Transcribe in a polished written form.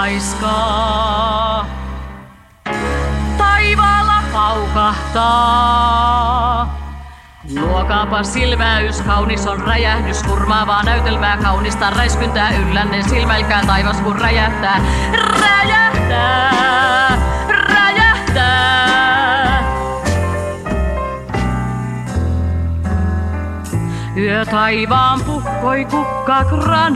haiskaa. Taivaalla paukahtaa. Luokaapa silmäys, kaunis on räjähdys, kurmaavaa näytelmää, kaunista räiskyntää, yllänne silmälkää taivas kun räjähtää. Räjähtää, räjähtää. Yö taivaan puhkoi kukka